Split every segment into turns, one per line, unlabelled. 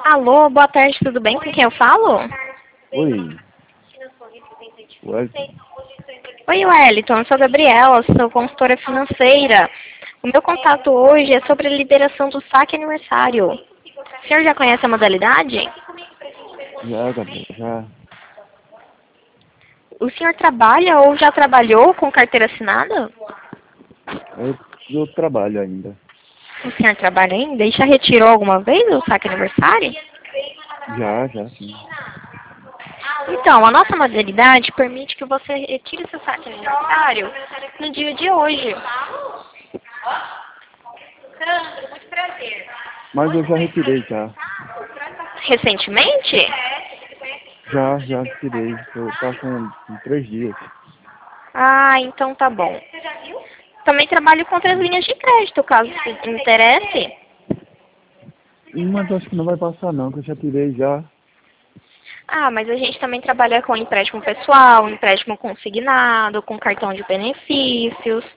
Alô, boa tarde, tudo bem? Com quem eu falo?
Oi, Wellington.
Oi, Wellington, eu sou a Gabriela, sou consultora financeira. O meu contato hoje é sobre a liberação do saque aniversário. O senhor já conhece a modalidade?
Já, Gabriel, já.
O senhor trabalha ou já trabalhou com carteira assinada?
Eu trabalho ainda.
O senhor trabalha ainda e já retirou alguma vez o saque aniversário?
Já, sim.
Então, a nossa modalidade permite que você retire seu saque aniversário no dia de hoje.
Mas eu já retirei, já.
Recentemente?
Já retirei. Tá com 3 dias.
Ah, então tá bom. Também trabalho com outras linhas de crédito, caso te interesse.
Mas acho que não vai passar não, que eu já tirei já.
Ah, mas a gente também trabalha com empréstimo pessoal, empréstimo consignado, com cartão de benefícios.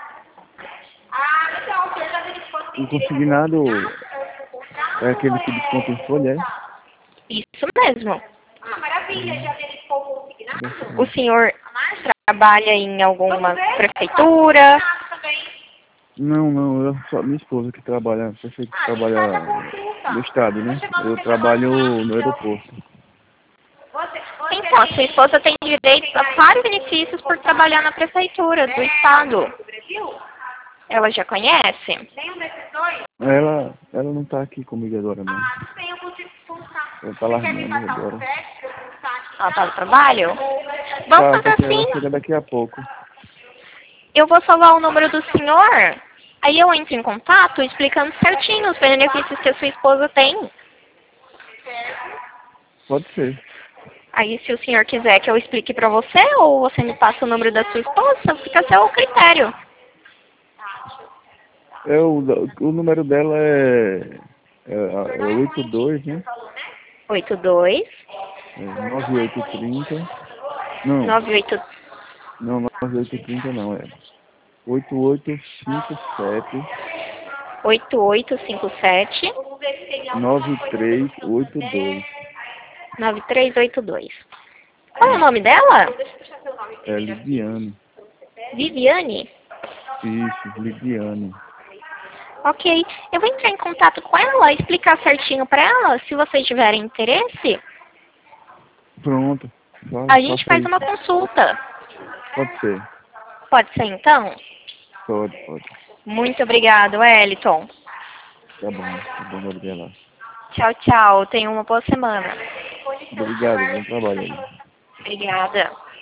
O consignado é aquele que desconta em folha, é?
Isso mesmo.
Deve ser
O
bom.
senhor trabalha em alguma prefeitura?
Não, só minha esposa que trabalha, prefeito que trabalha no estado, né? Eu trabalho no aeroporto.
Então, a sua esposa tem direito a vários benefícios por trabalhar na prefeitura do estado. Ela já conhece?
Ela não tá aqui comigo agora, não. Ela tá largando agora.
Ela tá no trabalho? Vamos
Tá,
fazer
porque ela
assim.
chega daqui a pouco.
Eu vou salvar o número do senhor, aí eu entro em contato explicando certinho os benefícios que a sua esposa tem.
Pode ser.
Aí, se o senhor quiser que eu explique pra você, ou você me passa o número da sua esposa, fica a seu critério.
O número dela é 82, né?
82
É 9830. Não,
98
não, 9830 não, é 8857
8857
9382.
9382. Qual é o nome dela?
É Lidiane.
Viviane?
Isso, Lidiane.
Ok. Eu vou entrar em contato com ela, explicar certinho pra ela, se vocês tiverem interesse.
Pronto.
A gente
Faça
faz uma
isso.
consulta.
Pode ser.
Pode ser, então?
Pode.
Muito obrigada, Wellington.
Tá bom, Gabriela.
Tchau, tchau. Tenha uma boa semana.
Obrigado, bom trabalho aí.
Obrigada.